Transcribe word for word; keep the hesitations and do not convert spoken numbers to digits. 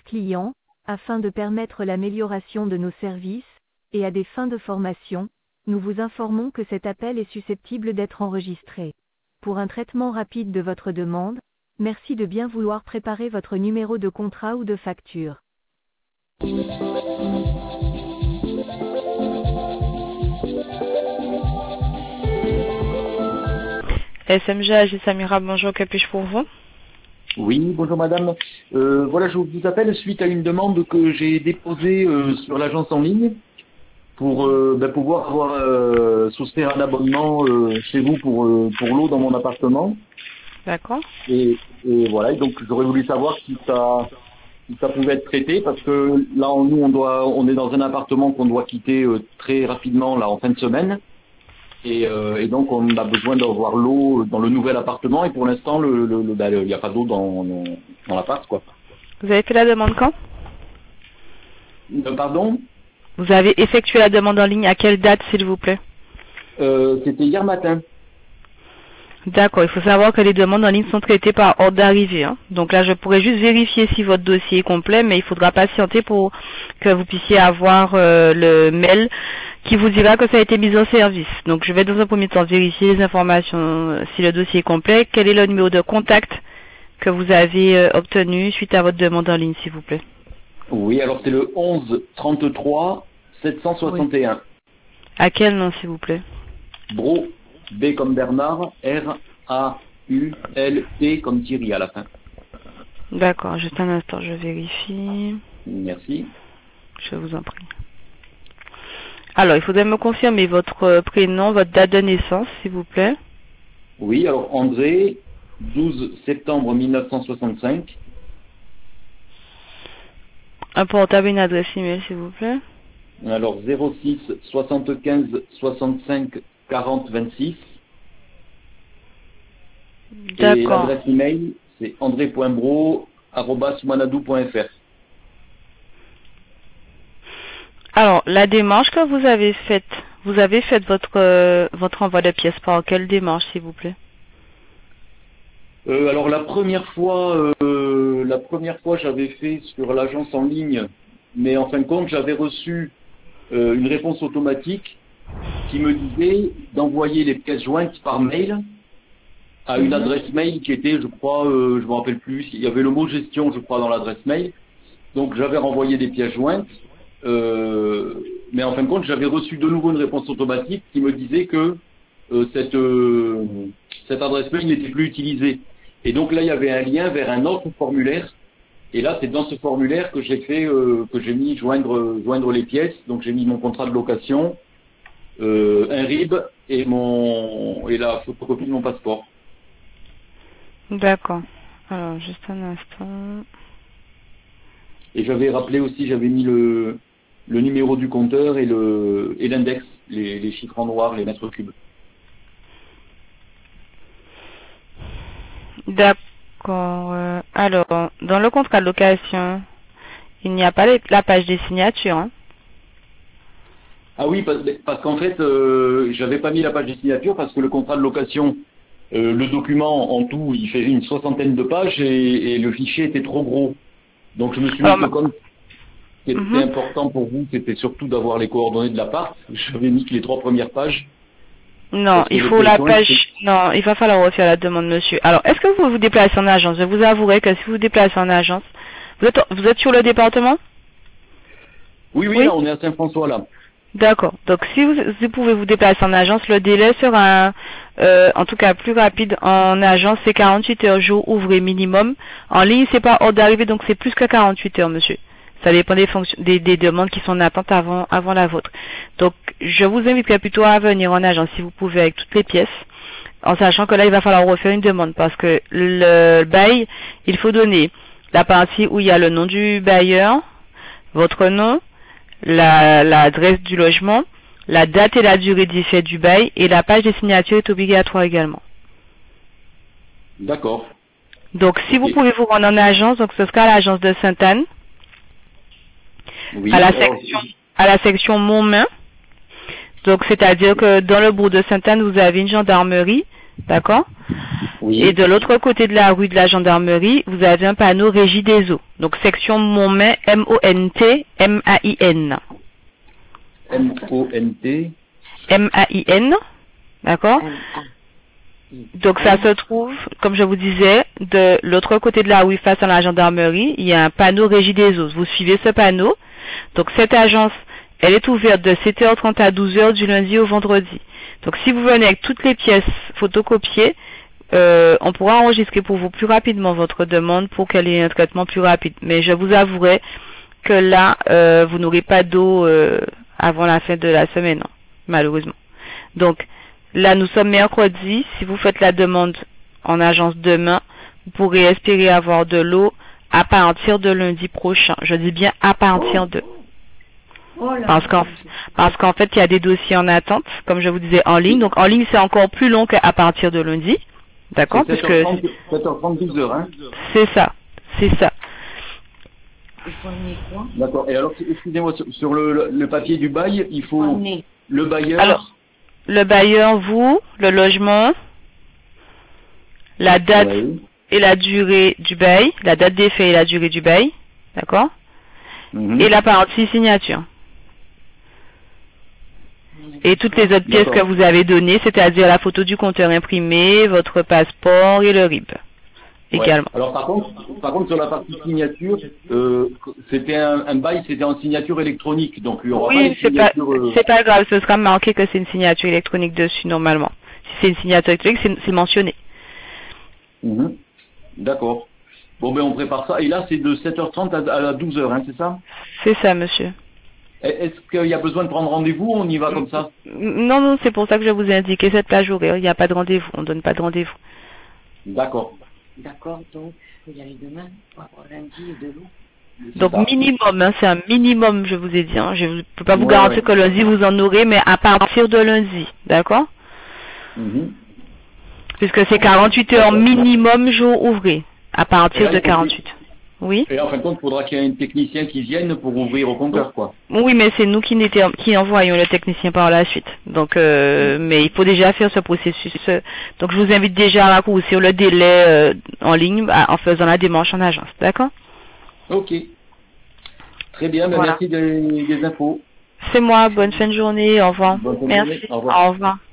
clients, afin de permettre l'amélioration de nos services, et à des fins de formation, nous vous informons que cet appel est susceptible d'être enregistré. Pour un traitement rapide de votre demande, merci de bien vouloir préparer votre numéro de contrat ou de facture. S M G A G Samira, bonjour, que puis-je pour vous? Oui, bonjour madame. Euh, voilà, je vous appelle suite à une demande que j'ai déposée euh, sur l'agence en ligne pour euh, ben, pouvoir avoir euh, souscrire un abonnement euh, chez vous pour, euh, pour l'eau dans mon appartement. D'accord. Et, et voilà, et donc j'aurais voulu savoir si ça, si ça pouvait être traité parce que là, on- nous, on doit, on est dans un appartement qu'on doit quitter euh, très rapidement là en fin de semaine. Et, euh, et donc on a besoin d'avoir l'eau dans le nouvel appartement et pour l'instant le, le, le- ben, le- il n'y a pas d'eau dans, dans, dans l'appart quoi. Vous avez fait la demande quand? Euh, pardon Vous avez effectué la demande en ligne à quelle date, s'il vous plaît? euh, C'était hier matin. D'accord, il faut savoir que les demandes en ligne sont traitées par ordre d'arrivée, hein. Donc là, je pourrais juste vérifier si votre dossier est complet, mais il faudra patienter pour que vous puissiez avoir euh, le mail qui vous dira que ça a été mis en service. Donc je vais dans un premier temps vérifier les informations, euh, si le dossier est complet. Quel est le numéro de contact que vous avez euh, obtenu suite à votre demande en ligne, s'il vous plaît? Oui, alors c'est le onze trente-trois sept cent soixante et un. À quel nom, s'il vous plaît? Bro, B comme Bernard, R A U L T comme Thierry à la fin. D'accord, juste un instant, je vérifie. Merci. Je vous en prie. Alors, il faudrait me confirmer votre euh, prénom, votre date de naissance, s'il vous plaît. Oui, alors André, douze septembre mille neuf cent soixante-cinq. Un portable et une adresse email, s'il vous plaît. Alors zéro six soixante-quinze soixante-cinq quarante vingt-six. Et D'accord. l'adresse email, c'est andré point bro arobase wanadoo point f r. Alors, la démarche que vous avez faite, vous avez fait votre euh, votre envoi de pièces par quelle démarche, s'il vous plaît? Euh, alors la première fois, euh, la première fois j'avais fait sur l'agence en ligne, mais en fin de compte j'avais reçu euh, une réponse automatique qui me disait d'envoyer les pièces jointes par mail à une Mhm. adresse mail qui était, je crois, euh, je me rappelle plus, il y avait le mot gestion, je crois, dans l'adresse mail. Donc j'avais renvoyé des pièces jointes, euh, mais en fin de compte j'avais reçu de nouveau une réponse automatique qui me disait que euh, cette, euh, cette adresse mail n'était plus utilisée. Et donc là il y avait un lien vers un autre formulaire. Et là c'est dans ce formulaire que j'ai fait, euh, que j'ai mis joindre, joindre les pièces. Donc j'ai mis mon contrat de location, euh, un R I B et mon et la photocopie de mon passeport. D'accord. Alors, juste un instant. Et j'avais rappelé aussi, j'avais mis le, le numéro du compteur et le et l'index, les, les chiffres en noir, les mètres cubes. D'accord. euh, alors, dans le contrat de location, il n'y a pas les- la page des signatures, hein. Ah oui, parce, parce qu'en fait, euh, j'avais pas mis la page de signature parce que le contrat de location, euh, le document en tout, il fait une soixantaine de pages et, et le fichier était trop gros. Donc je me suis Alors, mis que ma- comme ce qui était Mhm. important pour vous, c'était surtout d'avoir les coordonnées de l'appart. J'avais mis que les trois premières pages. Non, Parce que il les faut pièces la jointes, page. c'est- Non, il va falloir refaire la demande, monsieur. Alors, est-ce que vous vous déplacez en agence? Je vous avouerai que si vous vous déplacez en agence, vous êtes, vous êtes sur le département? Oui, oui, Oui? là, on est à Saint-François, là. D'accord. Donc, si vous, vous pouvez vous déplacer en agence, le délai sera, euh, en tout cas, plus rapide. En agence, c'est quarante-huit heures jour ouvré minimum. En ligne, c'est pas hors d'arrivée, donc c'est plus que quarante-huit heures, monsieur. Ça dépend des, fonctions, des, des demandes qui sont en attente avant, avant la vôtre. Donc, je vous inviterai plutôt à venir en agence si vous pouvez avec toutes les pièces, en sachant que là, il va falloir refaire une demande parce que le bail, il faut donner la partie où il y a le nom du bailleur, votre nom, la, l'adresse du logement, la date et la durée d'effet du bail et la page des signatures est obligatoire également. D'accord. Donc, si Ok. vous pouvez vous rendre en agence, donc ce sera à l'agence de Sainte-Anne, Oui, à la alors, section, à la section Montmain. Donc, c'est-à-dire que dans le bourg de Sainte-Anne, vous avez une gendarmerie D'accord? Oui. Et de l'autre côté de la rue de la gendarmerie, vous avez un panneau Régie des eaux. Donc section Montmain, M O N T, M A I N. M O N T. M A I N. D'accord? Donc ça se trouve, comme je vous disais, de l'autre côté de la rue face à la gendarmerie, il y a un panneau Régie des eaux. Vous suivez ce panneau. Donc cette agence, elle est ouverte de sept heures trente à douze heures du lundi au vendredi. Donc si vous venez avec toutes les pièces photocopiées, euh, on pourra enregistrer pour vous plus rapidement votre demande pour qu'elle ait un traitement plus rapide. Mais je vous avouerai que là, euh, vous n'aurez pas d'eau euh, avant la fin de la semaine, hein, malheureusement. Donc là, nous sommes mercredi. Si vous faites la demande en agence demain, vous pourrez espérer avoir de l'eau à partir de lundi prochain. Je dis bien à partir de. Parce qu'en parce qu'en fait, il y a des dossiers en attente, comme je vous disais, en ligne. Donc en ligne, c'est encore plus long qu'à partir de lundi. D'accord? Parce que sept heures trente, douze heures, hein? C'est ça. C'est ça. D'accord. Et alors, excusez-moi, sur, sur le, le papier du bail, il faut le bailleur. Alors, le bailleur, vous, le logement, la date Oui. et la durée du bail, la date d'effet et la durée du bail, d'accord? Mhm. Et la partie signature. Et toutes les autres pièces que vous avez données, c'est-à-dire la photo du compteur imprimé, votre passeport et le R I B également. Ouais. Alors par contre, par contre sur la partie signature, euh, c'était un, un bail, c'était en signature électronique, donc il y aura pas Oui, de c'est pas, signature. Euh... c'est pas grave, ce sera marqué que c'est une signature électronique dessus normalement. Si c'est une signature électronique, c'est, c'est mentionné. Mhm. D'accord. Bon ben on prépare ça. Et là c'est de sept heures trente à, à douze heures, hein, c'est ça? C'est ça, monsieur. Est-ce qu'il y a besoin de prendre rendez-vous ou on y va comme ça? Non, non, c'est pour ça que je vous ai indiqué cette plage horaire. Il n'y a pas de rendez-vous, on ne donne pas de rendez-vous. D'accord. D'accord, donc il faut y aller demain pour avoir lundi et de l'eau. Donc ça. minimum, hein, c'est un minimum, je vous ai dit. Hein. Je ne peux pas vous Ouais, garantir ouais. que lundi vous en aurez, mais à partir de lundi, d'accord? Mhm. Puisque c'est quarante-huit heures minimum jour ouvré, à partir Et là, de il faut quarante-huit. Oui. Et en fin de compte, il faudra qu'il y ait un technicien qui vienne pour ouvrir au compteur, quoi. Oui, mais c'est nous qui, n'étions, qui envoyons le technicien par la suite. Donc, euh, mais il faut déjà faire ce processus. Donc, je vous invite déjà à raccourcir le délai euh, en ligne à- en faisant la démarche en agence. D'accord? Ok. Très bien, ben Voilà. merci des, des infos. C'est moi. Bonne fin de journée. Au revoir. Bonne fin de Merci. journée. Au revoir. Au revoir.